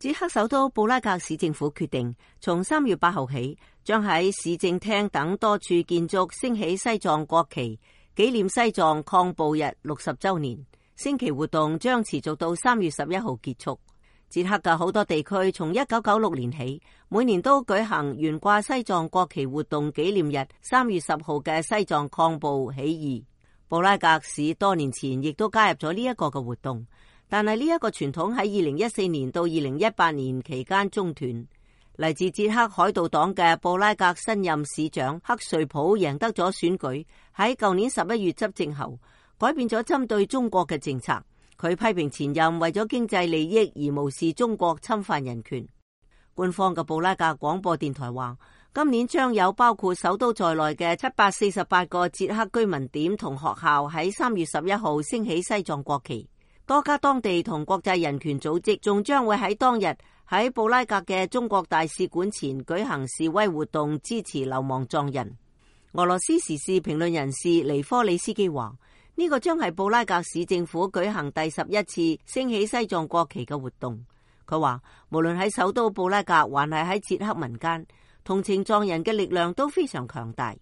捷克首都布拉格市政府決定，從3月8號起，將喺市政廳等多處建築升起西藏國旗，紀念西藏抗暴日60週年。升旗活動將持續到3月11號結束。捷克嘅好多地區從1996年起，每年都舉行懸掛西藏國旗活動紀念日3月10號嘅西藏抗暴起義。布拉格市多年前亦都加入咗呢一個嘅活動。但係呢一個傳統喺2014年到2018年期間中斷。嚟自捷克海盜黨嘅布拉格新任市長克瑞普贏得咗選舉，喺舊年11月執政後，改變咗針對中國嘅政策。佢批評前任為咗經濟利益而無視中國侵犯人權。官方嘅布拉格廣播電台話，今年將有包括首都在內嘅748個捷克居民點同學校喺3月11號升起西藏國旗。多家當地同國際人權組織仲將會喺當日喺布拉格嘅中國大使館前舉行示威活動，支持流亡藏人。俄羅斯時事評論人士尼科里斯基話，呢個將係布拉格市政府舉行第11次升起西藏國旗嘅活動。佢話，無論喺首都布拉格還係喺捷克民間，同情藏人嘅力量都非常強大。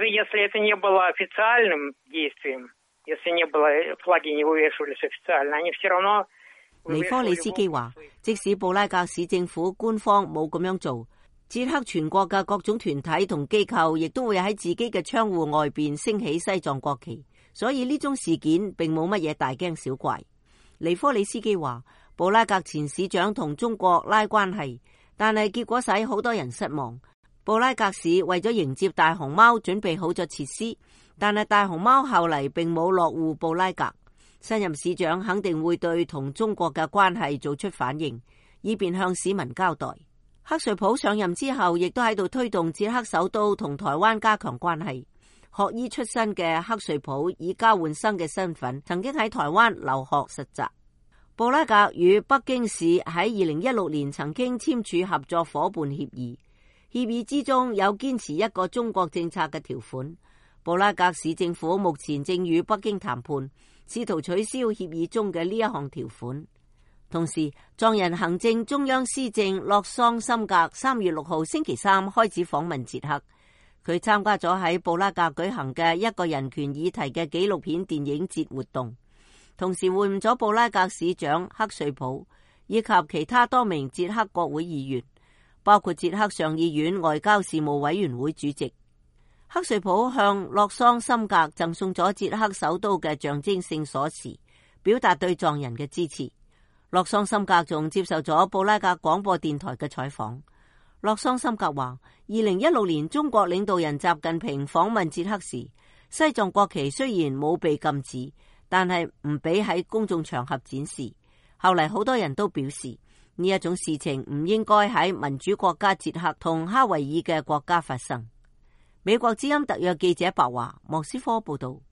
尼科里斯基話，即使布拉格市政府官方冇咁樣做，捷克全國嘅各種團體同機構亦都會喺自己嘅窗戶外邊升起西藏國旗，所以呢種事件並冇乜嘢大驚小怪。尼科里斯基話，布拉格前市長同中國拉關係，但係結果使好多人失望。布拉格市為咗迎接大熊貓準備好咗設施，但係大熊貓後嚟並冇落戶布拉格。新任市長肯定會對同中國嘅關係做出反應，以便向市民交代。克瑞普上任之後，亦都喺度推動捷克首都同台灣加強關係。學醫出身嘅克瑞普以交換生嘅身份，曾經喺台灣留學實習。布拉格與北京市喺2016年曾經簽署合作夥伴協議，協議之中有堅持一個中國政策嘅條款。布拉格市政府目前正與北京談判，試圖取消協議中嘅呢一項條款。同時，藏人行政中央司政洛桑森格3月6號星期三開始訪問捷克，佢參加咗喺布拉格舉行嘅一個人權議題嘅紀錄片電影節活動，同時會晤咗布拉格市長克瑞普以及其他多名捷克國會議員，包括捷克上議院外交事務委員會主席。克瑞普向洛桑森格贈送咗捷克首都嘅象徵性鎖匙，表達對藏人嘅支持。洛桑森格仲接受咗布拉格廣播電台嘅採訪。洛桑森格話，2016年中國領導人習近平訪問捷克時，西藏國旗雖然冇被禁止，但係唔俾喺公眾場合展示。後嚟好多人都表示，呢一種事情唔應該喺民主國家捷克同哈維爾嘅國家發生。美國之音特約記者白華莫斯科報道。